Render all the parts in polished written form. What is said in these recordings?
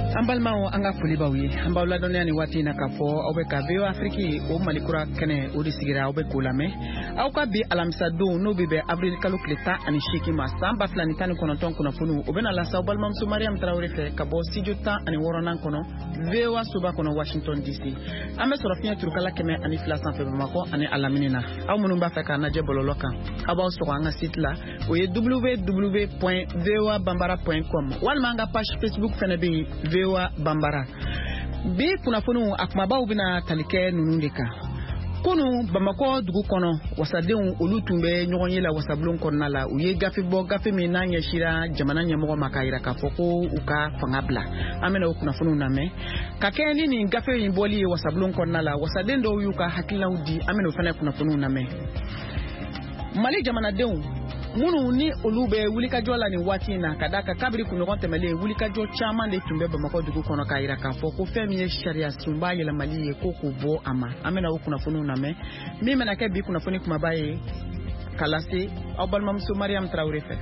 Ambalmao anga fulibawi ambawla donya ni wati na kafo obe ka veo Afriki o malikura kene o disigira obe kulame au ka bi alamisa do no bibe avril kalu kleta ani shiki masamba flani tani konoton kuna funu obena la sa balmam su Mariam Traoré fe kabo studio ta ani woronan kono veo suba kono Washington DC ame sorofia turkala keme ani flasan fe bamako ani alaminina au munumba fe ka na jebololoka aba so anga site la o ye www.voabambara.com walma anga page Facebook fene bi Vewa Bambara bi kunafunu akmaba ubina talike nunundeka kunu Bamako dugu kono wasadenw olu tumbe ɲɔgɔn la wasablon kɔnɔna la u ye gafe bɔ gafe min n'a ɲɛsira jamana ɲɛmɔgɔ ma ka yira k'a fɔ ko u ka fanga bila an bɛna o kunnafoniw lamɛn ka kɛ ni nin gafe in bɔli ye wasablon kɔnɔna la wasaden dɔw y'u ka hakilinaw di an bɛna o fana kunnafoniw lamɛn Mali jamanadenw munu ni olu bɛ wulikajɔ la ni waati na ka da ka kabiri kunɲɔgɔn tɛmɛlen wulikajɔ caman de tun bɛ Bamako dugu kɔnɔ ka yira k'a fɔ ko fɛn min ye sariya sunba yɛlɛmali ye ko k'o bɔ a ma an bɛna o kunnafoniw lamɛn min bɛna kɛ bi kunnafoni kumaba ye ka lase aw balimamuso Mariam Traoré fɛ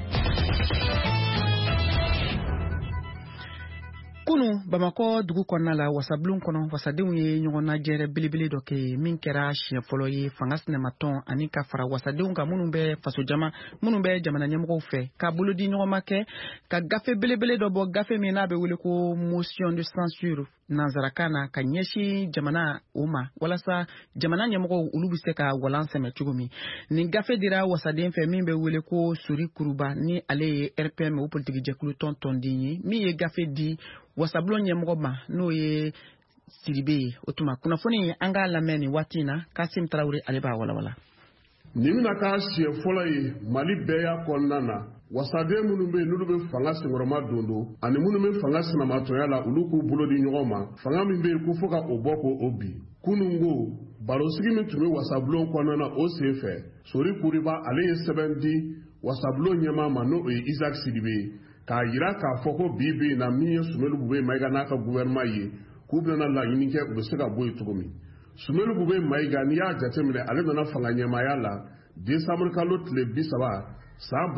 kunu Bamako dugu kɔnɔna la wasablon kɔnɔ wasadenw ye ɲɔgɔn najɛrɛ belebele dɔ kɛ min kɛra siɲɛ fɔlɔ ye fanga sinɛmatɔn ani ka fara wasadenw kan minnu bɛ faso jama minnu bɛ jamana ɲɛmɔgɔw fɛ ka bolo di ɲɔgɔn ma kɛ ka gafe belebele dɔ bɔ gafe min n'a bɛ wele ko motion de censure nanzarakan na ka ɲɛsin jamana o ma walasa jamana ɲɛmɔgɔw olu bɛ se ka walan sɛmɛ cogo min nin gafe dira wasaden fɛ min bɛ wele ko Sori Kuruba ni ale ye RPM o politiki jɛkulu tɔnden ye min ye gafe di wasablon ɲɛmɔgɔ ma n'o ye Sidibe ye o tuma kunnafoni an k'a lamɛn nin waati na Kasim Traoré ale b'a walawala nin bɛna k'a siɲɛ fɔlɔ ye Mali bɛɛ y'a kɔnɔna na wasaden minnu bɛ yen n'olu bɛ fanga senkɔrɔma dondo ani minnu bɛ fanga sinamatɔya la olu k'u bolo di ɲɔgɔn ma fanga min bɛ yen ko fo ka o bɔ k'o bi kunungo barosigi min tun bɛ wasablon kɔnɔna na o sen fɛ Sori Kuriba ale ye sɛbɛn di wasablon ɲɛmaa ma n'o ye Isaac Sidibe ye k'a yira k'a fɔ ko bi bɛ yen na min ye Sumelu Bube Mayiga n'a ka gouvernement ye k'u bɛna laɲini kɛ u bɛ se ka bɔ yen cogo min Sumelu Bube Mayiga n'i y'a jateminɛ ale nana fanga ɲɛmaaya la décembre kalo tile 30 san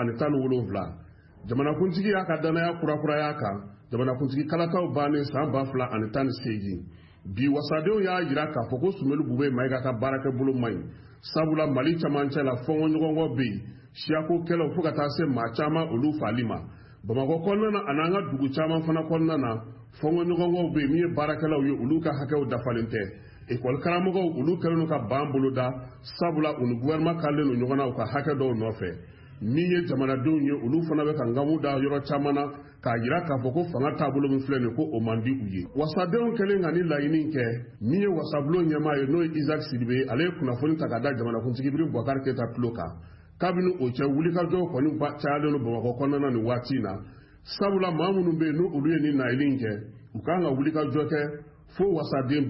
2017 jamanakuntigi y'a ka danaya kurakuraya kan jamanakuntigi kalataw bannen san 2018 bi wasadenw y'a yira k'a fɔ ko Sumelu Bube Mayiga ka baarakɛbolo man ɲi sabula Mali camancɛ la fɔnkɔɲɔgɔnkɔ bɛ yen siyako kɛlaw fo ka taa se maa caman olu fali ma Bamako kɔnɔna na an'an ka dugu caman fana kɔnɔna na fɔnkɔɲɔgɔnkɔw bɛ yen min ye baarakɛlaw ye olu ka hakɛw dafalen tɛ école karamɔgɔw olu kɛlen ka ban bolo da sabula u ni gouvernement kalen no ɲɔgɔn na u ka hakɛ dɔw nɔfɛ min ye jamanadenw ye olu fana bɛ ka ngamu da yɔrɔ caman na k'a yira k'a fɔ ko fanga taabolo min filɛ nin ko o man di u ye wasadenw kɛlen ka ni laɲini kɛ min ye wasablon ɲɛmaa ye n'o ye Isaac Sidibe ale ye kunnafoni ta ka da jamanakuntigi Ibrahim Boubacar Keita tulo kan kabini o cɛ wulikajɔw kɔni cayalen no Bamako kɔnɔna nin waati na sabula maa minnu bɛ yen n'olu ye ni nayili kɛ u kan ka wulikajɔ kɛ fo wasaden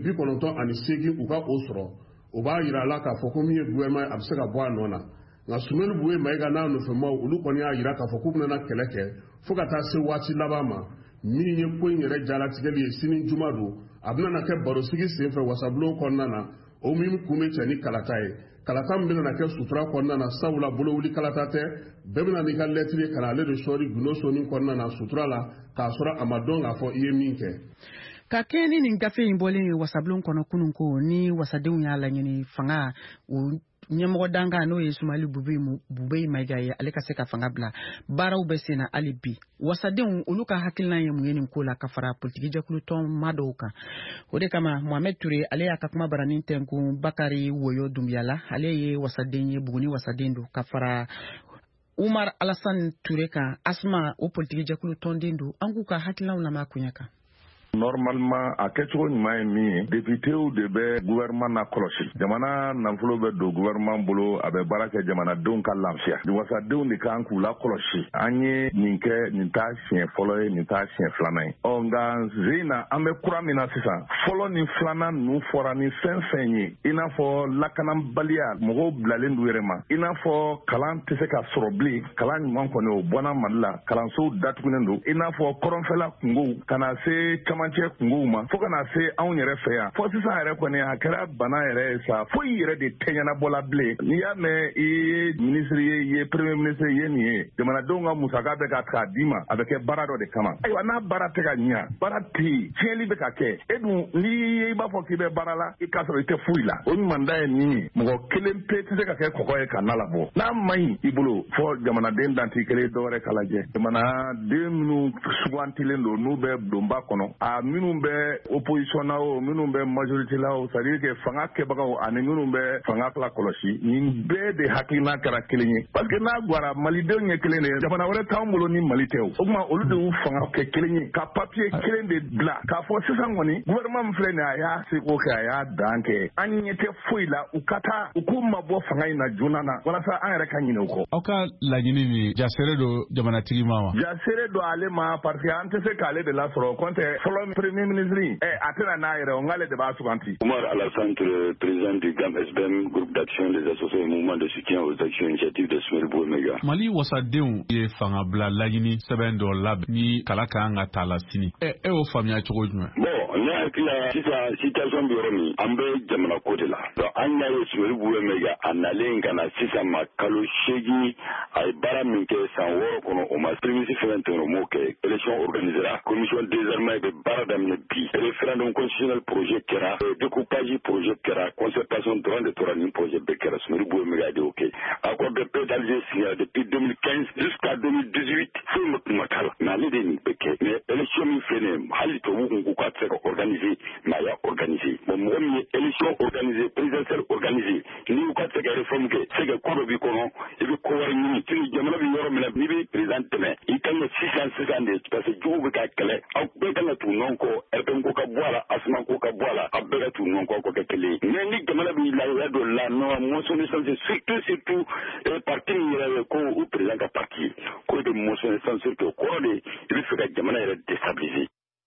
98 u ka o sɔrɔ o b'a yira la k'a fɔ ko min ye gouvernement a bɛ se ka bɔ a nɔ na nka Sumelu Bube Mayiga n'a nɔfɛmaw olu kɔni y'a yira k'a fɔ k'u bɛna kɛlɛ kɛ fo ka taa se waati laban ma min ye ko in yɛrɛ jalatigɛli ye sini juma don a bɛna kɛ barosigi senfɛ wasablon kɔnɔna na o min kun bɛ cɛ ni kalata ye kalata min bɛna kɛ sutura kɔnɔna na sabula bolowuli kalata tɛ bɛɛ bɛna n'i ka lɛtiri ka na ale de sɔɔri gundo sɔnni kɔnɔna na sutura la k'a sɔrɔ a ma dɔn k'a fɔ i ye min kɛ ka kɛ ni nin gafe in bɔlen ye wasablon kɔnɔ kunun ko ni wasadenw y'a laɲini fanga o ɲɛmɔgɔ danga n'o ye Sumali Bube Mayiga ye ale ka se ka fanga bila baaraw bɛ sen na hali bi wasadenw olu ka hakilina ye mun ye nin ko la ka fara politiki jɛkulu tɔn maa dɔw kan o de kama Mohamed Touré ale y'a ka kuma baranin tɛnkun Bakari Woyo Dumbiyala ale ye wasaden ye Buguni wasaden don ka fara Umar Alassane Touré kan Asma o politiki jɛkulu tɔnden don an k'u ka hakilinaw lamɛn a kunya kan Normalement a kɛcogo ɲuman ye min ye députéw de bɛ gouvernement na kɔlɔsi jamana nafolo bɛ don gouvernement bolo a bɛ baara kɛ jamanadenw ka lafiya wasadenw de kan k'u la kɔlɔsi an ye nin kɛ nin t'a siɲɛ fɔlɔ ye nin t'a siɲɛ filanan ye nka zen na an bɛ kura min na sisan fɔlɔ ni filanan ninnu fɔra ni fɛn fɛn ye i n'a fɔ lakanabaliya mɔgɔw bilalen du yɛrɛ ma i n'a fɔ kalan tɛ se ka sɔrɔ bilen kalan ɲuman kɔni o bɔnna Mali la kalansow datugunen don i n'a fɔ kɔrɔnfɛla kungow ka na se caman cɛ kungow ma fo kana se anw yɛrɛ fɛ yan fo sisan yɛrɛ kɔni a kɛra bana yɛrɛ ye sa foyi yɛrɛ de tɛ ɲɛnabɔla bilen n'i y'a mɛn i ye minisiri ye i ye premier ministre ye nin ye jamanadenw ka musaka bɛ ka k'a d'i ma a bɛ kɛ baara dɔ de kama ayiwa n'a baara tɛ ka ɲa baara tɛ yen tiɲɛli bɛ ka kɛ e dun n'i i b'a fɔ k'i bɛ baara la i k'a sɔrɔ i tɛ foyi la o ɲumanda ye nin ye mɔgɔ kelen pe tɛ se ka kɛ kɔgɔ ye ka na labɔ n'a ma ɲi i bolo fɔ jamanaden danti kelen dɔwɛrɛ ka lajɛ jamanaden minnu sugantilen don n'u bɛ donba kɔnɔ a minnu bɛ opposition na o minnu bɛ majorité la o c'est à dire que fanga kɛbagaw ani minnu bɛ fanga la kɔlɔsi nin bɛɛ de hakilina kɛra kelen ye parce que n'a gwara malidenw ye kelen de ye jamana wɛrɛ t'anw bolo ni mali tɛ o tuma olu de y'u fanga kɛ kelen ye ka papier kelen de bila k'a fɔ sisan kɔni gouvernement min filɛ nin a y'a seko kɛ a y'a dan kɛ an ɲɛ tɛ foyi la u ka taa u k'u mabɔ fanga in na joona na walasa an yɛrɛ ka ɲinɛ u kɔ aw ka laɲini min jasere do jamanatigi ma wa jasere do ale ma parce que an tɛ se k'ale de lasɔrɔ kɔntɛ fɔlɔ premier ministre a tɛna n'a yɛrɛ o nk'ale de b'a suganti Omar Alassane, président du GAM-SBM, groupe d'action des associations et mouvements de soutien aux actions initiatives de Sumel Bouemega. Mali wasadenw ye fanga bila laɲini sɛbɛn dɔ labɛn ni kala kan ka taa la sini e y'o faamuya cogo jumɛn Bon, ne hakili la sisan situation bɛ yɔrɔ min an bɛ jamana ko de la donc an y'a ye Sumel Bouemega a nalen ka na sisan ma kalo 8 a ye baara min kɛ san 6 kɔnɔ o ma prémisse fɛn tɛmɛ o m'o kɛ élection organisera commission désarmée bɛ baara daminɛ bi référendum constitutionnel projet kɛra découpage projet kɛra concertation dɔrɔn de tora nin projet bɛɛ kɛra Sumel Bouemega de y'o kɛ accord de paix d'Alger signé depuis 2015 jusqu'à 2018 foyi ma kuma k'a la mais ale de ye nin bɛɛ kɛ mais élection min filɛ nin ye hali tubabu kun ko k'a tɛ se ka organiser mais a y'a organiser bon mɔgɔ min ye élection organisée présidentielle organisée n'i ko k'a tɛ se ka réforme kɛ c'est que ko dɔ b'i kɔnɔ i bɛ ko wɛrɛ ɲini sini jamana bɛ yɔrɔ min na n'i bɛ président dɛmɛ i kan ka sisan de parce que jugu bɛ ka kɛlɛ aw bɛɛ kan ka tugu ɲɔgɔn kɔ RPM ko ka bɔ a la Asman ko ka bɔ a la aw bɛɛ ka tugu ɲɔgɔn kɔ k'o kɛ kelen ye mais ni jamana bɛ lahiya dɔ la non motion de censure surtout parti min yɛrɛ ye ko o président ka parti ye k'o de motion de censure kɛ o kɔrɔ de i bɛ fɛ ka jamana yɛrɛ déstabiliser.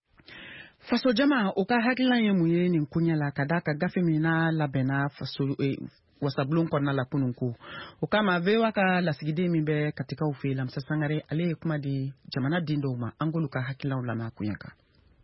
faso jama o ka hakilina ye mun ye nin kunya la ka da ka gafe min na labɛnna faso wasabulon kɔnɔna la kunun ko o kama vewa ka lasigiden min bɛ katikaw fɛ Lamisa Sangare ale ye kuma di jamana den dɔw ma an k'olu ka hakilinaw lamɛn kunya kan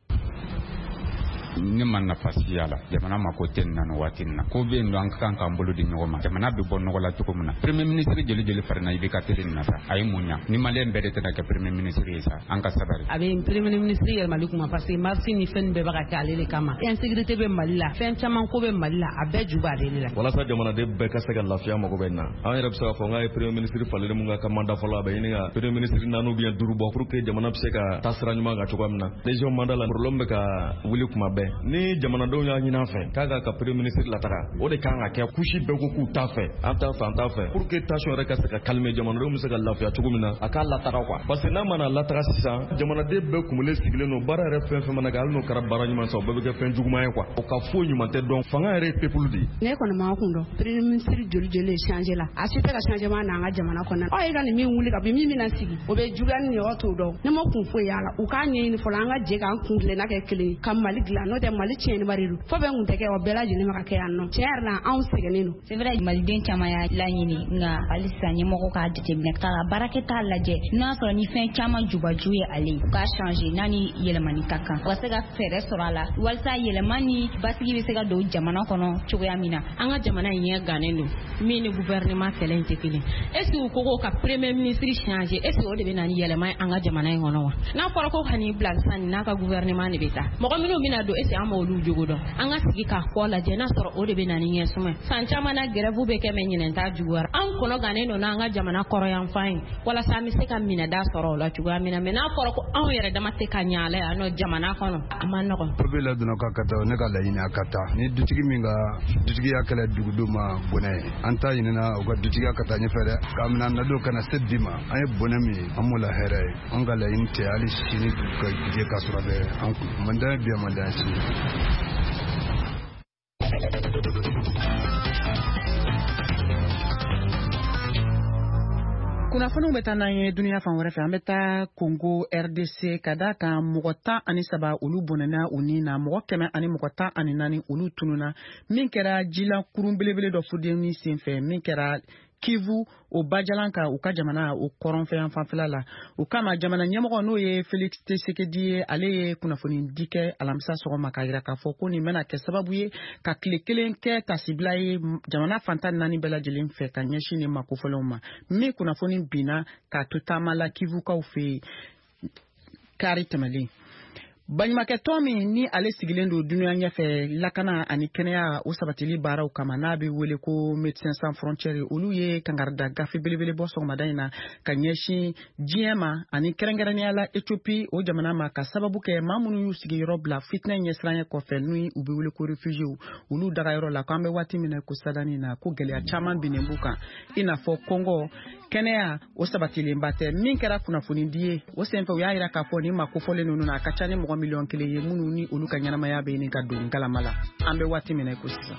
ne ma nafa siya la jamana ma ko tɛ na waati na ko bɛ yen an kan k'an bolo di ɲɔgɔn ma jamana bɛ bɔ nɔgɔ la cogo min na premier ministre jeli farina i bɛ ka teli nin na sa a ye mun ɲa ni maliyɛn bɛɛ de tɛna kɛ premier ministre ye sa an ka sabari a bɛ premier ministre yɛlɛmali kuma parce que marché ni fɛn bɛɛ bɛ ka kɛ ale de kama insécurité bɛ Mali la fɛn caman ko bɛ Mali la a bɛɛ ju b'ale de la walasa jamanaden bɛɛ ka se ka lafiya mago bɛ na an yɛrɛ bɛ se ka fɔ n k'a ye premier ministre falen mun ka mandat fɔlɔ a bɛ ɲini ka premier ministre naani bien 5 bɔ pour que jamana bɛ se ka taa sira ɲuman kan cogoya min na région mandat la problème bɛ ka wuli kuma bɛɛ ni jamanadenw y'a ɲini an fɛ k'a ka premier ministre lataga o de kan ka kɛ kusi bɛɛ ko k'u t'a fɛ an t'a fɛ an t'a fɛ pour que tension yɛrɛ ka se ka calmer jamanadenw bɛ se ka lafiya cogo min na a k'a lataga quoi parce que n'a mana lataga sisan jamanaden bɛɛ kumulen sigilen don baara yɛrɛ fɛn fɛn mana kɛ hali n'o kɛra baara ɲuman sa o bɛɛ bɛ kɛ fɛn juguman ye quoi o ka foyi ɲuman tɛ dɔn fanga yɛrɛ ye peuple de ne kɔni ma kun dɔn premier ministre joli changer la a si tɛ ka changement n'an ka jamana kɔnɔ aw ye ka nin min wuli ka bi min bɛna sigi o bɛ juguya ni yɔrɔ t'o dɔn ne ma kun foyi y'a la u k'a ɲɛɲini fɔlɔ an ka jɛ k'an kun tilenna kɛ kelen ka Mali dilan n'o tɛ Mali tiɲɛniba de don fo bɛ kun tɛ kɛ o bɛɛ lajɛlen ma ka kɛ yan nɔ tiɲɛ yɛrɛ la anw sɛgɛnnen don c'est vrai maliden caman y'a laɲini nka halisa ɲɛmɔgɔ k'a jateminɛ ka baarakɛta lajɛ n'a sɔrɔ ni fɛn caman jubaju ye ale u k'a changer n'a ni yɛlɛmani ka kan u ka se ka fɛɛrɛ sɔrɔ a la walasa yɛlɛma ni basigi bɛ se ka don jamana kɔnɔ cogoya min na an ka jamana in ɲɛ gannen don min ni gouvernement kɛlɛ in tɛ kelen est ce que u ko ko ka premier ministre changer est ce que o de bɛ na ni yɛlɛma ye an ka jamana in kɔnɔ wa n'a fɔra ko ka nin bila sisan n'a ka gouvernement de bɛ taa mɔgɔ minnu bɛna don est ce que an m'olu jogo dɔn an ka sigi k'a kɔ lajɛ n'a sɔrɔ o de bɛ na ni ɲɛsumɛ san caman na grève bɛ kɛ mɛ ɲinɛn t'a juguyara an kɔnɔ gannen don n'an ka jamana kɔrɔ yan fan ye walasa an bɛ se ka minɛda sɔrɔ o la cogoya min na mɛ n'a fɔra ko anw yɛrɛ dama tɛ ka ɲɛ ala yan nɔ jamana kɔnɔ a ma nɔgɔn. peuple la donna ka taa ne ka laɲini a ka taa ni dutigi min ka dutigiya kɛlɛ dugudenw ma bonɛ ye an t'a ɲinina u ka dutigiya ka taa ɲɛfɛ dɛ k'a minɛ an nadon ka na se bi ma an ye bonɛ min ye an m'o la hɛrɛ ye an ka laɲini tɛ hali sini ka jɛ ka sɔrɔ bɛ an kun mandan bi mandan sini. kunnafoniw bɛ taa n'an ye duniya fan wɛrɛ fɛ an bɛ taa Congo RDC ka da kan mɔgɔ 13 olu bɔnɛna u ni na mɔgɔ 114 olu tununa min kɛra jila kurun belebele dɔ fudenni senfɛ min kɛra Kivu o bajalanka u ka jamana o kɔrɔnfɛn fanfɛla la o kama jamana ɲɛmɔgɔ n'o ye Felix Tshisekedi ale ye kunnafoni di kɛ alamisa sɔgɔma ka yira k'a fɔ ko nin bɛna kɛ sababu ye ka tile kelen kɛ tasibila ye jamana fantan 4 bɛɛ lajɛlen fɛ ka ɲɛsin nin ma kofɔlenw ma min kunnafoni binna ka to taama la Kivukaw fɛ kari tɛmɛlen Baɲumankɛ tɔn min ni ale sigilen don dunuya ɲɛfɛ lakana ani kɛnɛya o sabatili baaraw kama n'a bɛ wele ko Médecins Sans Frontières olu ye kangarida gafe belebele bɔ sɔgɔmada in na ka ɲɛsin diɲɛ ma ani kɛrɛnkɛrɛnnenya la Ethiopie o jamana ma ka sababu kɛ maa minnu y'u sigiyɔrɔ bila fitinɛ ɲɛsiranya kɔfɛ n'u u bɛ wele ko réfugiés olu dagayɔrɔ la k'an bɛ waati min na ko sadani na ko gɛlɛya caman binnen b'u kan i n'a fɔ Congo kɛnɛya o sabatilenba tɛ min kɛra kunnafoni di ye o senfɛ u y'a yira k'a fɔ nin ma kofɔlen ninnu na a ka ca ni mɔgɔ miliyɔn 1 ye minnu ni olu ka ɲɛnamaya bɛ nin ka don galama la an bɛ waati min na ko sisan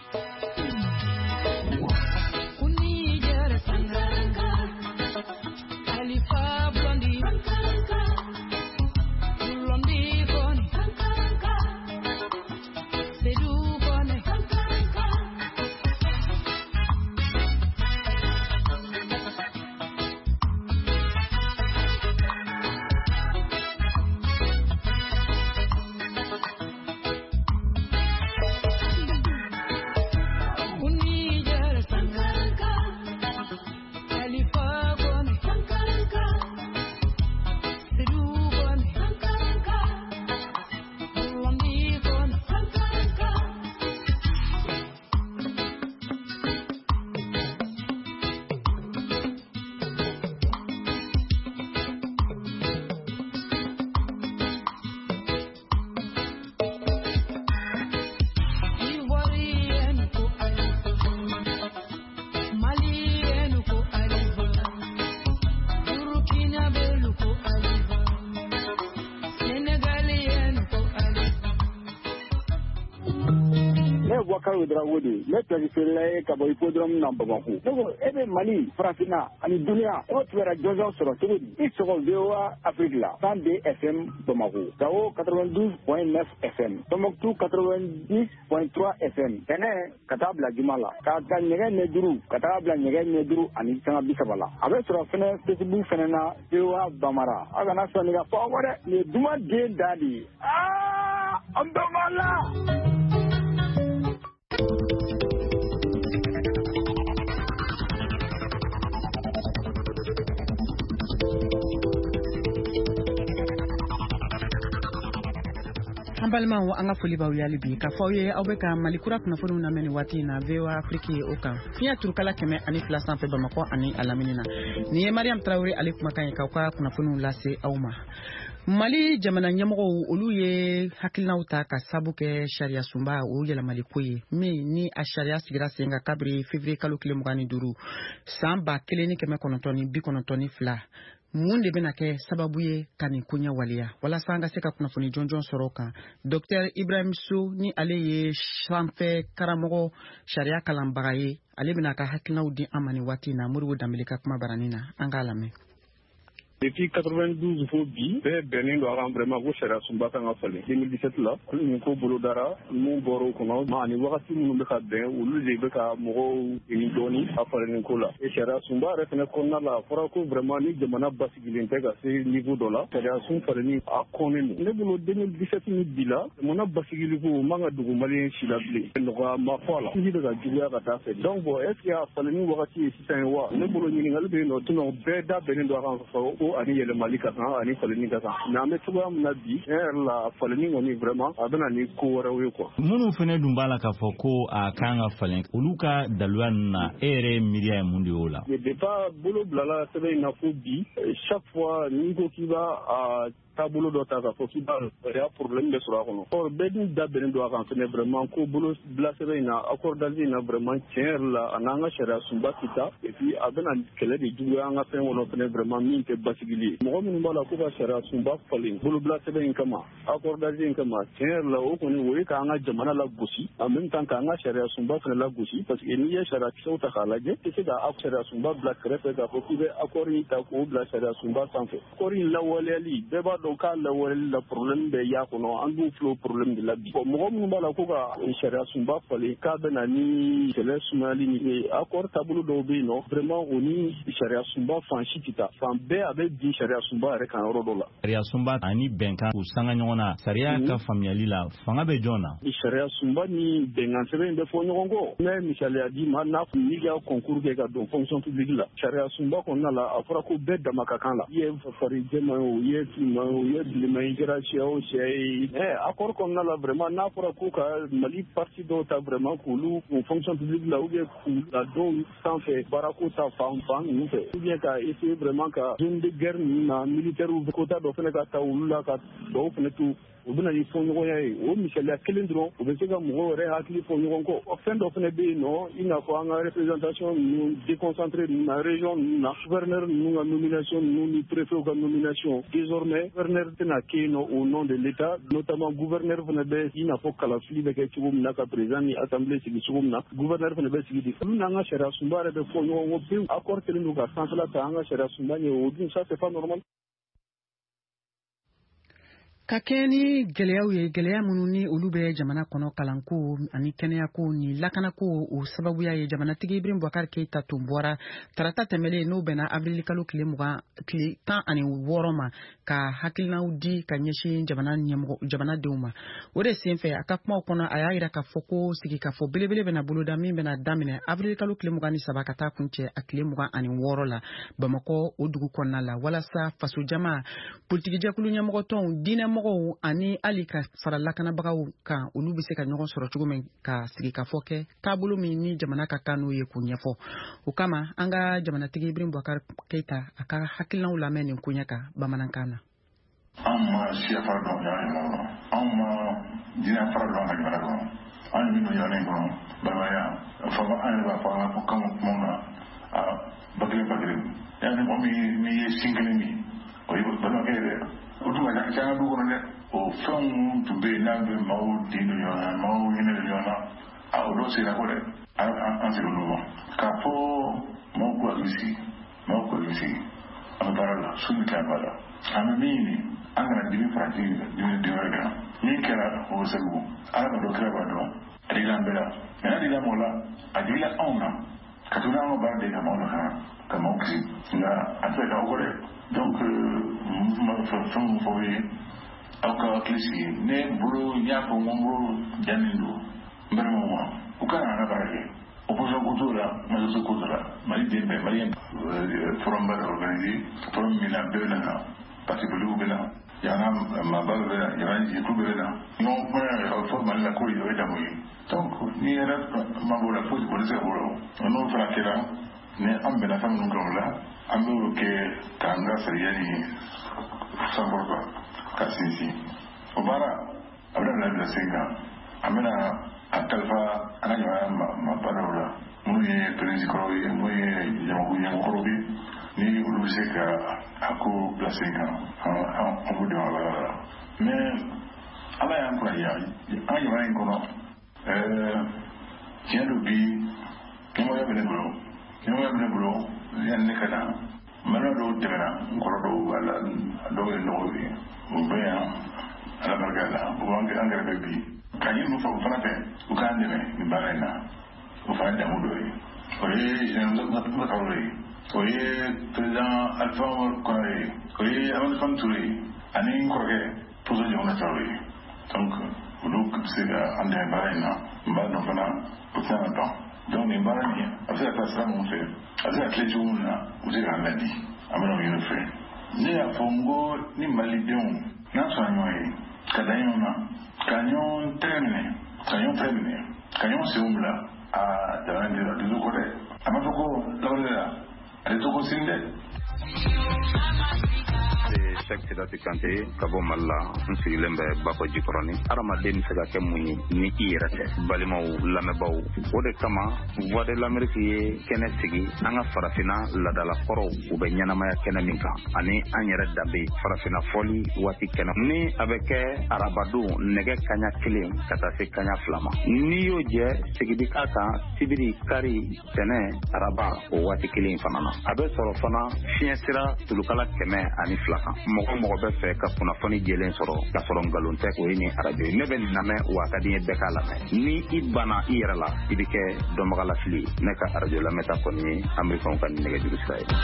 Wakaru Drawodi, let us say Kabodrom number one. Every Mali, Frafina, and Dunia, what were a Jojo Soroturi, it's all Dewa Africa, Sunday FM Tomahoo, Tao 92.9 FM, Tomok 2 90.3 FM, Tene, Katabla Jimala, Kata Negen Nedru, Katabla Negen Nedru, and Isana Bisabala. Avesra Fene, Facebook Fenena, Dewa Bamara, Agana Sonia Forward, the Duma Jane Daddy. Ah, Ambamala! An balimaw an ka foli b'aw yali bi ka fɔ ye aw bɛ ka Mali kura kunnafoniw lamɛn nin waati in na VOA Afrique o kan fiɲɛ turukala 102 sanfɛ Bamakɔ ani a lamini na nin ye Mariam Traoré ale kumakan ye k'aw ka kunnafoniw lase aw ma Mali jamana ɲɛmɔgɔw olu ye hakilinaw ta ka sabu kɛ sariya sunba o yɛlɛmali ko ye min ni a sariya sigira sen kan kabiri février kalo 25 san 1992 mun de bɛna kɛ sababu ye ka nin ko ɲɛ waliya walasa an ka se ka kunnafoni jɔnjɔn sɔrɔ kan Dr Ibrahim So ni ale ye sanfɛ karamɔgɔ sariya kalanbaga ye ale bɛna ka hakilinaw di an ma nin waati na Moribo Dambele ka kuma barani na an k'a lamɛn Depuis 92 fo bi bɛɛ bɛnnen don a kan vraiment ko sariya sunba kan ka falen 2017 la nin ko bolo dara mun bɔra o kɔnɔ ma ni wagati minnu bɛ ka bɛn olu de bɛ ka mɔgɔw ɲini dɔɔni a falen ko la sariya sunba yɛrɛ fɛnɛ kɔnɔna la a fɔra ko vraiment ni jamana basigilen tɛ ka se niveau dɔ la sariya sun faleni a kɔnnen don ne bolo 2017 ni bi la jamana basigili ko man ka dogo maliyɛn si la bilen nɔgɔya ma fɔ a la sigi bɛ ka juguya ka taa fɛ donc bon est ce que a faleni wagati ye sisan ye wa ne bolo ɲininkali bɛ yen nɔ sinon bɛɛ da bɛnnen don a kan fɔ ko ani yɛlɛmali ka kan ani faleni ka kan mais an bɛ cogoya min na bi tiɲɛ yɛrɛ la faleni kɔni vraiment a bɛna ni ko wɛrɛw ye quoi minnu fɛnɛ dun b'a la k'a fɔ ko a kan ka falen olu ka daluya ninnu na e yɛrɛ miiriya ye mun de y'o la depuis bolo bilala sɛbɛn in na fo bi chaque fois n'i ko k'i b'a taabolo dɔ ta k'a fɔ k'i b'a sariya problème bɛ sɔrɔ a kɔnɔ or bɛɛ dun da bɛnnen don a kan fɛnɛ vraiment ko bolo bila sɛbɛn in na accord d'Alger in na vraiment tiɲɛ yɛrɛ la a n'an ka sariya sunba kita et puis a bɛna kɛlɛ de juguya an ka fɛn kɔnɔ fɛnɛ vraiment min tɛ basigili ye mɔgɔ minnu b'a la ko ka sariya sunba falen bolo bila sɛbɛn in kama accord d'Alger in kama tiɲɛ yɛrɛ la o kɔni o ye k'an ka jamana la gosi en même temps k'an ka sariya sunba fɛnɛ la gosi parce que n'i ye sariya kisɛw ta k'a lajɛ tɛ se ka sariya sunba bila kɛrɛfɛ k'a fɔ k'i bɛ accord in ta k'o bila sariya sunba sanfɛ accord in lawaleyali bɛɛ b'a dɔn o ka lawale la problème bɛ y'a kɔnɔ an b'u filɛ o problème de la bi mɔgɔ minnu b'a la ko ka sariya sunba falen k'a bɛ na ni kɛlɛ sumayali ni accord taabolo dɔw bɛ yen nɔ vraiment o ni sariya sunba fan si tɛ taa fan bɛɛ a bɛ bin sariya sunba yɛrɛ kan yɔrɔ dɔ la. Sariya sunba ani bɛnkan k'u sanga ɲɔgɔn na sariya ka faamuyali la fanga bɛ jɔn na. Sariya sunba ni bɛnkan sɛbɛn bɛ fɔ ɲɔgɔn kɔ n'a ye misaliya di ma n'a kun n'i ka concours kɛ ka don fonction publique la sariya sunba kɔnɔna la a fɔra ko bɛɛ dama ka kan la i ye fari jɛman ye o i ye finman ye o i ye bilenman ye i kɛra siya o siya ye accord kɔnɔna la vraiment n'a fɔra ko ka Mali parti dɔw ta vraiment k'olu kun fonction publique la ou bien k'u la dɔw sanfɛ baarako ta fan ninnu fɛ ou bien ka essayer vraiment ka zone de guerre ninnu na militaire kota dɔ fana ka ta olu la ka dɔw fana to u bɛna ni fɔɲɔgɔnya ye o misaliya kelen dɔrɔn u bɛ se ka mɔgɔw yɛrɛ hakili fɔ ɲɔgɔn kɔ fɛn dɔ fana bɛ yen nɔ i n'a fɔ an ka représentation ninnu déconcentré ninnu na région ninnu na gouverneur ninnu ka nomination ninnu ni préfet ka nomination désormais gouverneur tɛna kɛ yen nɔ au nom de l'état notamment gouverneur fana bɛ i n'a fɔ kalafili bɛ kɛ cogo min na ka président ni assemblée sigi cogo min na gouverneur fana bɛ sigi di olu n'an ka sariya sunba yɛrɛ bɛ fɔ ɲɔgɔn kɔ pewu accord kelen don ka sanfɛla ta an ka sariya sunba ɲɛ o dun ça c'est pas normal. Ka kɛ ni gɛlɛyaw ye gɛlɛya minnu ni olu bɛ jamana kɔnɔ kalanko ani kɛnɛyako ni lakanako o sababuya ye jamanatigi Ibrahim Boubacar Keita tun bɔra tarata tɛmɛlen n'o bɛnna avril kalo tile 16 ma ka hakilinaw di ka ɲɛsin jamanadenw ma o de senfɛ a ka kumaw kɔnɔ a y'a jira k'a fɔ ko sigikafɔ belebele bɛna boloda min bɛna daminɛ avril kalo tile 23 ka taa kuncɛ a tile 26 la Bamakɔ o dugu kɔnɔna la walasa faso jama politigijɛkulu ɲɛmɔgɔtɔnw diinɛmɔgɔw ani ali ka fara lakanabagaw kan olu bɛ se ka ɲɔgɔn sɔrɔ cogo min ka sigikafɔ kɛ taabolo min ni jamana ka kan n'o ye k'o ɲɛfɔ o kama an ka jamanatigi Ibrahim Boubacar Keita a ka hakilinaw lamɛn nin koɲɛ kan bamanankan na. An ma siya fara dɔn ɲɔgɔn kɔnɔ an ma diinɛ fara dɔn ka jamana kɔnɔ an minnu ɲɔgɔn kɔnɔ balimaya fɔ an yɛrɛ b'a fɔ an ka kan kuma na bakelen yanni mɔgɔ min n'i ye sin kelen min o ye balimakɛ yɛrɛ o tun ka ca du kɔnɔ dɛ o fɛnw tun bɛ yen n'a bɛ maaw den don ɲɔgɔn na maaw hinɛ don ɲɔgɔn na o dɔw sera ko dɛ an sera olu ma k'a fɔ maaw k'u hakili sigi an bɛ baara la su bɛ kɛ baara la an bɛ min ɲini an kana dimi farati dimi den wɛrɛ kan min kɛra o bɛ segu ala ka dɔ kɛra b'a dɔn a digila an bɛɛ la mɛ n'a digila mɔgɔ la a digila anw na ka to n'an ka baara de ka maaw lakana ka maaw kisi nka a tɛ ka o kɔ dɛ donc fɛn fɔ ye aw ka hakili sigi ne bolo n y'a fɔ n bolo jannen don n balimaw ma u ka an ka baara kɛ opposition ko t'o la majorité ko t'o la mali den bɛɛ maliyɛn forum bɛ organisé forum min na bɛɛ bɛ na parti politique bɛ na jamana maaba bɛ na jamana jɛkulu bɛ na ɲɔgɔn kuma fɔ mali la ko o ye damu ye donc ni yɛrɛ ma b'o la foyi tɛ se ka b'o la n'o fana kɛra ni an bɛnna fɛn minnu kan o la an b'o kɛ k'an ka sariya ni sankɔrɔta ka sinsin o baara a bɛna bila sen kan an bɛna a kalifa an ka jamana maabaaraw la minnu ye présidikɔrɔw ye minnu ye jamakulu ɲɛmɔgɔkɔrɔw ye ni olu bɛ se ka a ko bila sen kan an b'u dɛmɛ a baara la mais ala y'an kunadiya an ka jamana in kɔnɔ tiɲɛ do bi ɲɛmɔgɔya bɛ ne bolo yanni ne ka na mana dɔw tɛmɛna n kɔrɔ dɔw b'a la dɔw ye nɔgɔw ye o bɛ yan ala barika la o b'an gɛrɛfɛ bi ka ɲini mun fɔ o fana fɛ u k'an dɛmɛ nin baara in na o fana damu dɔ ye o ye général Traoré ye o ye président Alpha Condé ye o ye Amadou Fane Touré ye ani n kɔrɔkɛ Poso Jamana Traoré ye donc olu bɛ se ka an dɛmɛ baara in na n b'a dɔn fana o tɛ na ban donc nin baara nin a bɛ se ka taa sira mun fɛ a bɛ se ka tile cogo min na u bɛ se k'an ladi an bɛ n'o ɲini fɛ ne y'a fɔ n ko ni malidenw n'an sɔnna ɲɔgɔn ye ka da ɲɔgɔn na ka ɲɔgɔn tɛgɛ minɛ ka ɲɔgɔn senw bila jamana in a tɛ to kɔ dɛ a ma fɔ ko lawale la a tɛ to ko sini dɛ. Cheikh Sidati Kante ka bɔ Mali la n sigilen bɛ Bakɔ Jikɔrɔni adamaden bɛ se ka kɛ mun ye ni i yɛrɛ tɛ balimaw lamɛnbaw o de kama Voix de l'Amérique ye kɛnɛ sigi an ka farafinna ladalakɔrɔw u bɛ ɲɛnamaya kɛnɛ min kan ani an yɛrɛ danbe farafinna fɔli waati kɛnɛ ni a bɛ kɛ arabadon nɛgɛ kaɲa 1 ka taa se kaɲa 2 ma n'i y'o jɛ sigidi k'a kan sibiri kari tɛnɛ araba o waati 1 fana na a bɛ sɔrɔ fana fiɲɛ sira tulukala 102 kan mɔgɔ bɛ fɛ ka kunnafoni jɛlen sɔrɔ ka sɔrɔ ngalon tɛ o ye ni radio ne bɛ nin lamɛn wa ka di n ye bɛɛ k'a lamɛn ni i banna i yɛrɛ la i bɛ kɛ dɔnbaga lafili ne ka radio lamɛnta kɔni ye amerikɛnw ka nɛgɛjuru sira ye.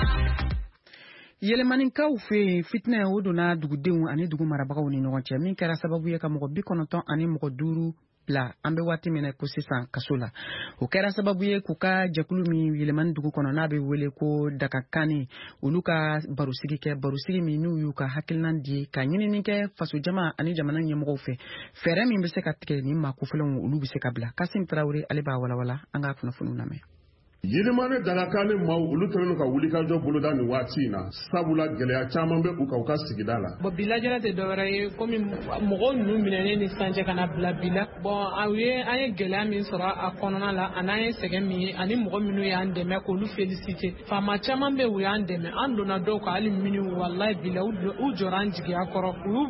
Yɛlɛmaninkaw fɛ fitinɛ o donna dugudenw ani dugu marabagaw ni ɲɔgɔn cɛ min kɛra sababu ye ka mɔgɔ 90 ani mɔgɔ 5 bila an bɛ waati min na ko sisan kaso la o kɛra sababu ye k'u ka jɛkulu min yɛlɛmani dugu kɔnɔ n'a bɛ wele ko Dakakanni olu ka barosigi min n'u y'u ka hakilina di ka ɲinini kɛ faso jama ani jamana ɲɛmɔgɔw fɛ fɛɛrɛ min bɛ se ka tigɛ ni maakofɛlenw olu bɛ se ka bila Kasim Tarawele ale b'a walawala an ka kunnafoniw lamɛn. Yilimane Dakakanni maaw olu kɛlen ka wuli ka jɔ boloda ni waati in na sabula gɛlɛya caman bɛ u ka sigida la. Bon bilajara tɛ dɔwɛrɛ ye komi mɔgɔw ninnu minɛnen ni sanjɛ kana bila bila. Bon an ye gɛlɛya min sɔrɔ a kɔnɔna la an ye sɛgɛn min ye ani mɔgɔ minnu y'an dɛmɛ k'olu féliciter. Faama caman bɛ u y'an dɛmɛ an donna dɔw ka hali minnu wallahi bila u jɔra an jigiya kɔrɔ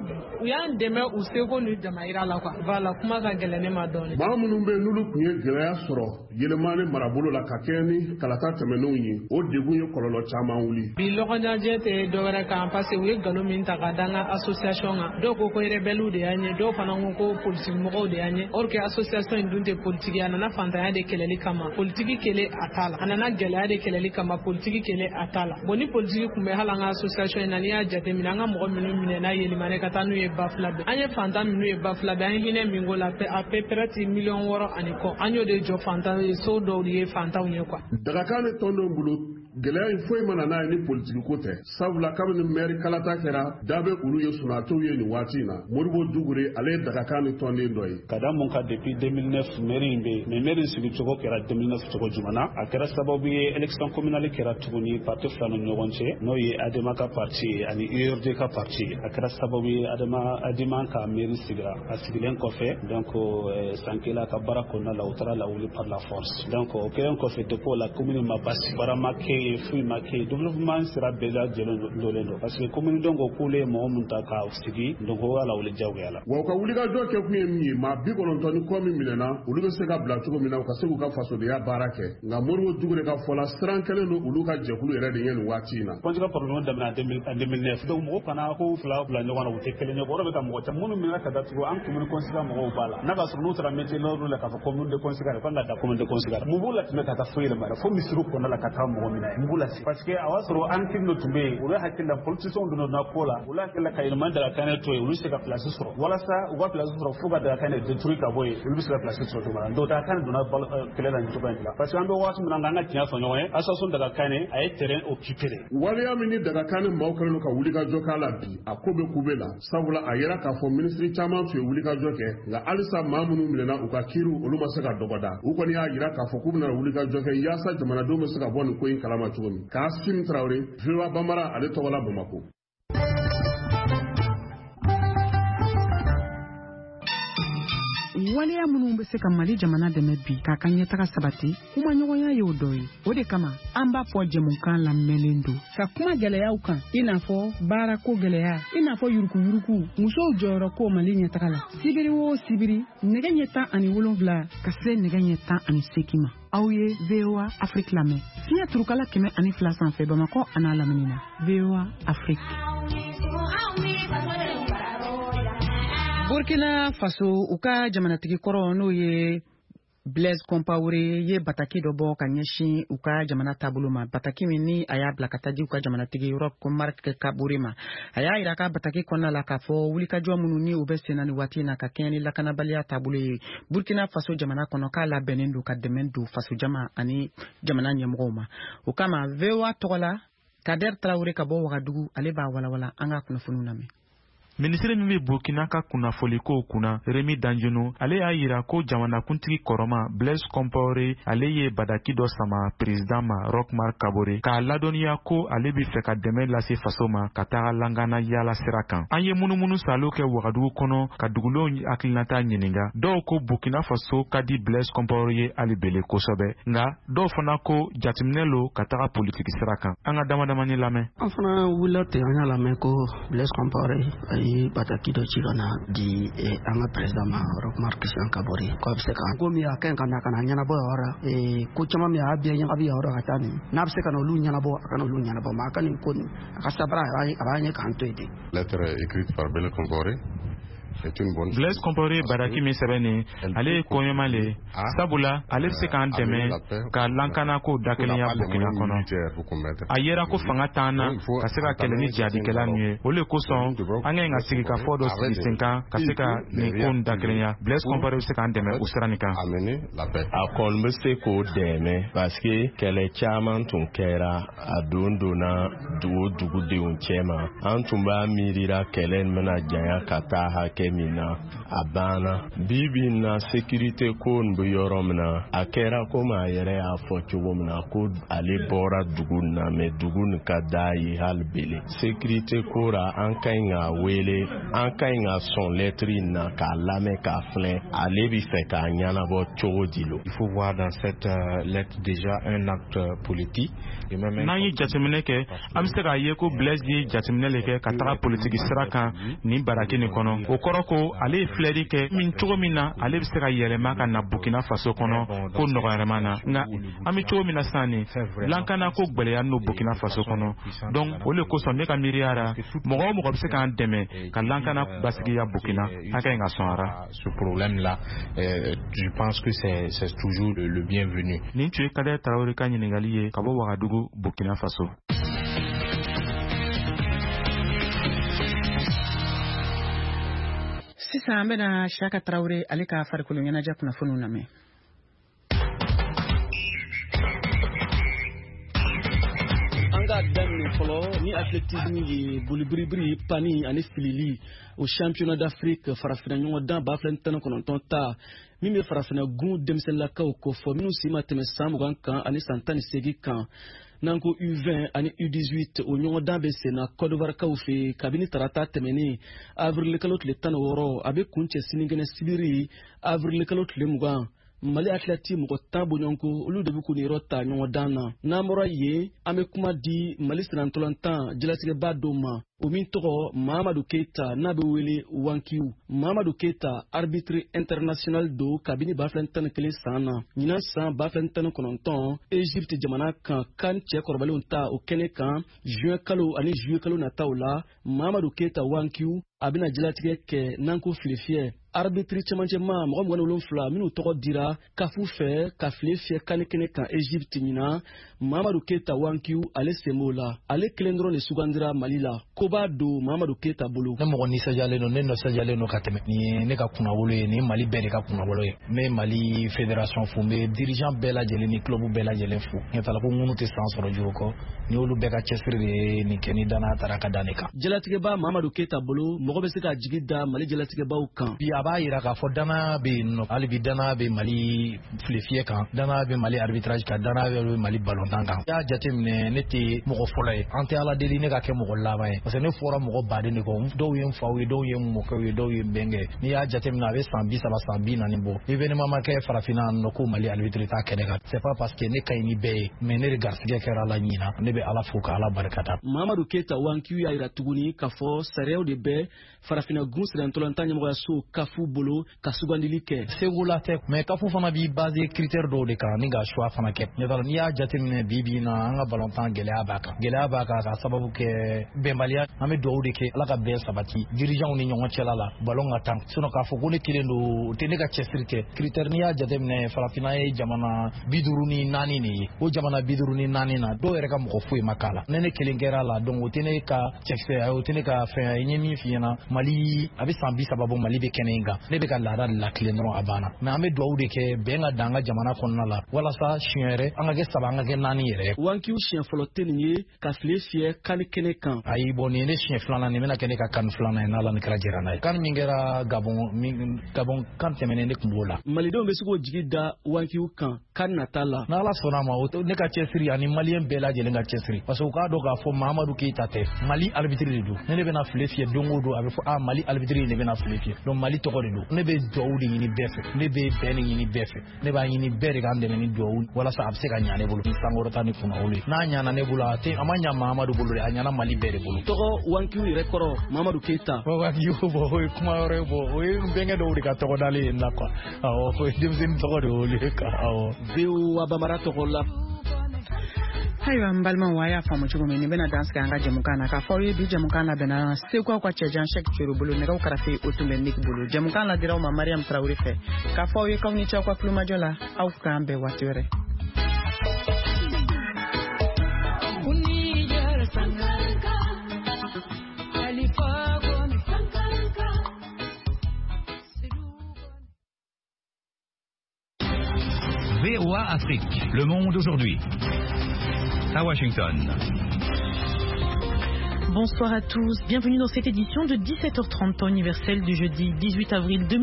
u y'an dɛmɛ u seko ni damayira la quoi. Voilà kuma ka gɛlɛn ne ma dɔɔnin. Maa minnu bɛ n'olu kun ye gɛlɛya sɔrɔ Yilimane marabolo la ka kɛ ni kalata tɛmɛnenw ye o degun ye kɔlɔlɔ caman wuli. Bi lɔgɔɲajɛ tɛ dɔwɛrɛ kan parce que u ye nkalon min ta ka da an ka association kan dɔw ko rebelles de y'an ye dɔw fana ko politique mɔgɔw de y'an ye or que association in dun tɛ politique a nana fantanya de kɛlɛli kama politique kɛlɛ a t'a la a nana gɛlɛya de kɛlɛli kama politique kɛlɛ a t'a la bon ni politique kun bɛ hali an ka association in na n'i y'a jateminɛ an ka mɔgɔ minnu minɛna Yelimane ka taa n'u ye Bafulabe an ye fantan minnu ye Bafulabe an ye hinɛ min ko la à peu près 6 millions wɔɔrɔ ani kɔ an y'o de jɔ fantan ye so dɔw de ye fantanw ye quoi. Dakakanni tɔndenw bolo gɛlɛya in foyi mana n'a ye ni politiki ko tɛ sabula kabini maire kalata kɛra da bɛ olu ye sunatow ye nin waati in na Modibo Dugure ale ye Dakakanni tɔnden dɔ ye. Ka da mun kan depuis 2009 maire in bɛ yen mais maire in sigicogo kɛra 2009 cogo jumɛn a kɛra sababu ye élection communale kɛra tuguni parti fila ni ɲɔgɔn cɛ n'o ye Adema ka parti ani URD ka parti a kɛra sababu ye Adema ka maire sigira a sigilen kɔfɛ donc Sankela ka baara kɔnɔna la u taara lawuli par la force donc o kɛlen kɔfɛ depuis la commune ma basi bara ma kɛ foyi ma kɛ développement sera bɛɛ lajɛlen dolen don parce que commune dɔn ko k'olu ye mɔgɔ min ta k'a sigi donc o y'a lawuli jagoya la. Wa u ka wulikajɔ kɛ kun ye min ye maa 90 ni kɔ min minɛna olu bɛ se ka bila cogo min na u ka se k'u ka fasodeya baara kɛ nka Modibo Dugure ka fɔ la siran kɛlen don olu ka jɛkulu yɛrɛ de ye nin waati in na. Kɔnjika problème daminɛ en 2009 donc mɔgɔ kana ko fila ɲɔgɔn na u tɛ kelen ye o de bɛ ka mɔgɔ caman minnu minɛ ka datugu an commune conseiller mɔgɔw b'a la n'a b'a sɔrɔ n'u taara métier l'ordre la k'a fɔ commune de conseiller kan ka da commune de conseiller mun b'u la tɛmɛ ka taa foyi yɛlɛma fo misiri kɔnɔna la ka taa mɔgɔ minɛ mun b'u la parce que a b'a sɔrɔ an kiri dɔ tun bɛ yen olu hakili la politiciens donna ko la olu hakili la ka Yelimane Dakakanni to yen olu se ka place sɔrɔ walasa u ka place sɔrɔ fo ka Dakakanni détruire ka bɔ yen olu bɛ se ka place sɔrɔ cogo min na donc Dakakanni donna kɛlɛ la nin cogo in la parce que an bɛ waati min na an ka tiɲɛ fɔ ɲɔgɔn ye association Dakakanni a ye terrain occupé de. Waleya min ni Dakakanni maaw kɛlen ka wulikajɔ k'a la bi a ko bɛ kube la sabula a yɛrɛ k'a fɔ ministre caman tun ye wulikajɔ kɛ nka halisa maa minnu minɛna u ka kiiriw olu ma se ka dɔgɔda u kɔni y'a jira k'a fɔ k'u bɛna wulikajɔ kɛ yaasa jamanadenw bɛ se ka bɔ nin ko in kalama cogo min. Kasim Tarawele VOA Bambara ale tɔgɔ la Bamako. Waleya minnu bɛ se ka Mali jamana dɛmɛ bi k'a ka ɲɛtaga sabati kuma ɲɔgɔnya ye o dɔ ye o de kama an b'a fɔ jɛmukan lamɛnlen don ka kuma gɛlɛyaw kan i n'a fɔ baarako gɛlɛya i n'a fɔ yuruguyurugu musow jɔyɔrɔ ko Mali ɲɛtaga la sibiri o sibiri nɛgɛ ɲɛ 17 ka se nɛgɛ ɲɛ 18 ma aw ye VOA Afrique lamɛn fiɲɛ turukala 102 sanfɛ Bamakɔ a n'a lamini na VOA Afrique. Burkina Faso u ka jamanatigi kɔrɔ n'o ye Blaise Compaoré ye bataki dɔ bɔ ka ɲɛsin u ka jamana taabolo ma bataki min ni a y'a bila ka taa di u ka jamanatigi Europe ko Marc Kabore ma a y'a yira ka bataki kɔnɔna la k'a fɔ wulikajɔ minnu ni u bɛ sen na ni waati in na ka kɛɲɛ ni lakanabaliya taabolo ye Burkina Faso jamana kɔnɔ k'a labɛnnen don ka dɛmɛ don faso jama ani jamana ɲɛmɔgɔw ma o kama VOA tɔgɔ la Kader Traoré ka bɔ Wagadugu ale b'a walawala an ka kunnafoniw lamɛn. Minisiri min bɛ Burkina ka kunnafolikow kunna Remi Danjunu ale y'a yira ko jamanakuntigi kɔrɔma Blaise Compaoré ale ye badaki dɔ sama président ma Roch Marc Kabore k'a ladɔnniya ko ale bɛ fɛ ka dɛmɛ lase faso ma ka taga langana yaala sira kan. An ye munumunu salo kɛ Wagadugu kɔnɔ ka dugulenw hakilinata ɲininka dɔw ko Burkina Faso ka di Blaise Compaoré ye hali bele kosɛbɛ nka dɔw fana ko jateminɛ lo ka taga politiki sira kan. An ka damadamani lamɛn. An fana wulila ten an y'a lamɛn ko Blaise Compaoré ni bataki do chirona di anga president ma Roch-Marc Christian Kabore ko se kan ko mi akan kana nyana bo ora ko chama mi abia nyana abia ora katani na se kan lu nyana bo ma kan ko akasabra abanye kan to ide lettre écrite par Blaise Compaoré. Blaise Compaoré baraki mi sɛbɛnni ale kɔɲɔma le sabula ale se k'an dɛmɛ ka lankana ko dakelenya Burkina kɔnɔ a yera ko fanga t'an na ka se ka kɛlɛ ni jihadikɛla ninnu ye o le kosɔn an ka sigi ka fɔ dɔ sigi sen kan ka se ka nin ko nin dakelenya Blaise Compaoré bɛ se k'an dɛmɛ o sira nin kan. A kɔni bɛ se k'o dɛmɛ parce que kɛlɛ caman tun kɛra a donna dugudenw cɛma an tun b'a miirira kɛlɛ in bɛna janya ka taa hakɛ min na a banna bibi na sécurité ko n bɛ yɔrɔ min na a kɛra komi a yɛrɛ y'a fɔ cogo min na ko ale bɔra dugu na mais dugu nin ka d'a ye hali bele sécurité ko ra an ka ɲi ka wele an ka ɲi ka sɔn lettre in na k'a lamɛn k'a filɛ ale bɛ fɛ k'a ɲɛnabɔ cogo di lo. Il faut voir dans cette lettre déjà un acte politique. N'an ye jateminɛ kɛ an bɛ se k'a ye ko Blaise ye jateminɛ le kɛ ka taga politiki sira kan nin baraki nin kɔnɔ o kɔrɔ ko ale ye filɛli kɛ min cogo min na ale bɛ se ka yɛlɛma ka na Burkina Faso kɔnɔ ko nɔgɔyarama na nka an bɛ cogo min na sisan nin lankana ko gwɛlɛya n'o Burkina Faso kɔnɔ donc o le kosɔn ne ka miiriya ra mɔgɔ o mɔgɔ bɛ se k'an dɛmɛ ka lankana basigiya Burkina a ka ɲi ka sɔn ara. Ce problème là je pense que c'est toujours le bienvenu. Nin tun ye Kader Tarawele ka ɲininkali ye ka bɔ Wagadugu Burkina Faso. Sisan an bɛna Siyaka Tarawele ale ka farikolo ɲɛnajɛ kunnafoniw lamɛn. An ka daminɛ fɔlɔ ni athlétisme ye bolibiribiri pani ani filili au championnat d'Afrique farafina ɲɔgɔndan 2019 ta min bɛ farafina gun denmisɛnninlakaw ko fɔ minnu si ma tɛmɛ san 20 kan ani san 18 kan n'an ko U20 ani U18 o ɲɔgɔndan bɛ sen na Côte d'Ivoire fɛ kabini tarata tɛmɛnen avril kalo tile 16 a bɛ kuncɛ sinikɛnɛ sibiri avril kalo tile 20 Mali athlète mɔgɔ 10 bɔɲɔgɔnko olu de bɛ k'u niyɔrɔ ta ɲɔgɔndan na n'an bɔra yen an bɛ kuma di Mali sirantɔlantan jalatigɛba dɔw ma o min tɔgɔ Mahamadou Keita n'a bɛ wele Wankiw. Mahamadou Keita arbitre international do kabini 2011 san na ɲinan san 2019 Egypte jamana kan CAN cɛ kɔrɔbalenw ta o kɛnɛ kan juin kalo ani juillet kalo nataw la Mahamadou Keita Wankiw a bɛna jalatigɛ kɛ n'an ko filifiyɛ arbitre cɛmancɛma mɔgɔ 27 minnu tɔgɔ dira kafu fɛ ka file fiyɛ CAN kɛnɛ kan Egypte ɲinan Mahamadou Keita Wankiw ale sen b'o la ale kelen dɔrɔn de sugandira Mali la ko b'a don Mahamadou Keita bolo. Ne mɔgɔ nisɔndiyalen don ne nisɔndiyalen don ka tɛmɛ nin ye ne ka kunnawolo ye nin Mali bɛɛ de ka kunnawolo ye n bɛ Mali fédération fo n bɛ dirigeant bɛɛ lajɛlen ni club bɛɛ lajɛlen fo ɲɛtala ko ŋunu tɛ san sɔrɔ juru kɔ ni olu bɛɛ ka cɛsiri de ye nin kɛ ni danaya taara ka da ne kan. Jalatigɛba Mahamadou Keita bolo mɔgɔ bɛ se ka jigi da Mali jalatigɛbaw kan. Bi a b'a yira k'a fɔ danaya bɛ yen nɔ hali bi danaya bɛ Mali filefiyɛ kan danaya bɛ Mali arbitrage kan danaya bɛ Mali ballontan kan. Y'a jateminɛ ne tɛ mɔgɔ fɔlɔ ye an tɛ ala deli ne ka kɛ mɔgɔ laban ye parce que ne fɔra mɔgɔ baden de kɔ dɔw ye n faw ye dɔw ye n mɔkɛw ye dɔw ye n bɛnkɛ n'i y'a jateminɛ a bɛ san 30 san 40 bɔ événement ma kɛ farafinna nɔ ko Mali arbitre t'a kɛnɛ kan c'est pas parce que ne ka ɲi ni bɛɛ ye mais ne de garisɛgɛ kɛra la ɲina ne bɛ ala fo ka ala barikada. Mahamadou Keita Wankiw y'a yira tuguni k'a fɔ sariyaw de bɛ farafinna gun sirantɔlantan ɲɛmɔgɔyaso kafu bolo ka sugandili kɛ. Segu la tɛ mais kafu fana b'i basé critère dɔw de kan ni ka choix fana kɛ ɲɛtala n'i y'a jateminɛ bi na an ka ballontan gɛlɛya b'a kan ka sababu kɛ bɛnbaliya an bɛ dugawu de kɛ ala ka bɛn sabati dirigeantw ni ɲɔgɔn cɛla la ballon ka tan sinon k'a fɔ ko ne kelen don o tɛ ne ka cɛsiri kɛ critère n'i y'a jateminɛ farafinna ye jamana 54 de ye o jamana 54 na dɔw yɛrɛ ka mɔgɔ foyi ma k'a la ne kelen kɛra la donc o tɛ ne ka cɛkisɛ o tɛ ne ka fɛn ye n ye min f'i ɲɛna Mali a bɛ san 30 bɔ Mali bɛ kɛnɛ in kan ne bɛ ka laada de lakilen dɔrɔn a banna mais an bɛ dugawu de kɛ bɛn ka dan an ka jamana kɔnɔna la walasa siɲɛ yɛrɛ an ka kɛ 3 an ka kɛ 4 yɛrɛ. Wankiw siɲɛ fɔlɔ tɛ nin ye ka file fiyɛ CAN kɛnɛ kan. Ayi bon nin ye ne siɲɛ 2nan nin bɛna kɛ ne ka CAN 2nan ye n'Ala ni kira jɛra n'a ye CAN min kɛra Gabon CAN tɛmɛnen ne tun b'o la. Malidenw bɛ se k'o jigi da Wankiw kan CAN nata la. N'Ala sɔnna ma ne ka cɛsiri ani maliyɛn bɛɛ lajɛlen ka cɛsiri parce que u k'a dɔn k'a fɔ Mahamadou Keita tɛ Mali arbitre de don ne bɛna file fiyɛ don o don a bɛ fɔ Mali arbitre de bɛna file fiyɛ donc Mali tɔgɔ de don ne bɛ dugawu de ɲini bɛɛ fɛ ne bɛ bɛn de ɲini bɛɛ fɛ ne b'a ɲini bɛɛ de k'an dɛmɛ ni dugawu walasa a bɛ se ka ɲa ne bolo ni sankɔrɔta ni kunnawolo ye n'a ɲana ne bolo a ma ɲa Mahamadou bolo dɛ a ɲana Mali bɛɛ de bolo. Tɔgɔ wankiu rekoro Mamadou Keita wankiu bo kuma yore bo benga do ka to dali na kwa awo dimzin to do le ka awo Veo Bambara to la Hayo mbalma waya famu chugo meni bena dance ka anga jamukana ka fo bi jamukana bena se kwa chejan shek churubulu ne ka karafe otumbe nik bulu jamukana dira ma Mariam Traoré fe ka fo ye kawni cha kwa pluma jola au kambe watere VOA Afrique, le monde aujourd'hui. À Washington. Bonsoir à tous, bienvenue dans cette édition de 17h30 temps universel du jeudi 18 avril 2020.